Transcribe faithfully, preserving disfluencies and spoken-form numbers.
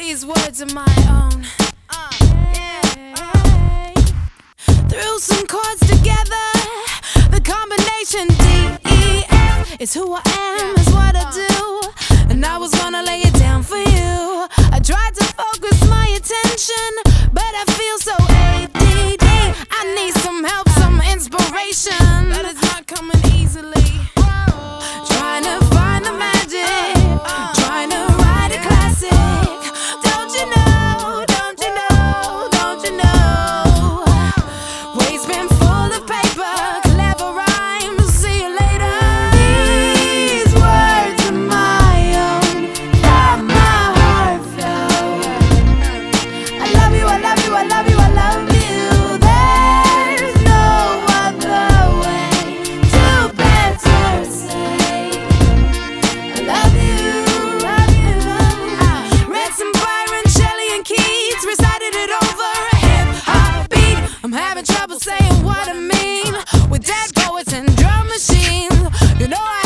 These words are my own. Uh, yeah. Threw some chords together. The combination D E F is who I am, is what I do. And I was gonna lay it down for you. I tried to focus my attention, but I feel so A D D. I need some help, some inspiration, but it's not coming easily. Trying to find the magic, trying to write a classic. Don't you know, don't you know, don't you know? Waves been full of paper, clever rhymes, see you later. These words are my own, from my heart flow. I love you, I love you, I love you, I love you. There's no other way to better say I love you, love you. I read some Byron, Shelley, and Keats, recited it over a hip-hop beat. I'm having trouble saying what I mean with dead poets and drum machines. You know I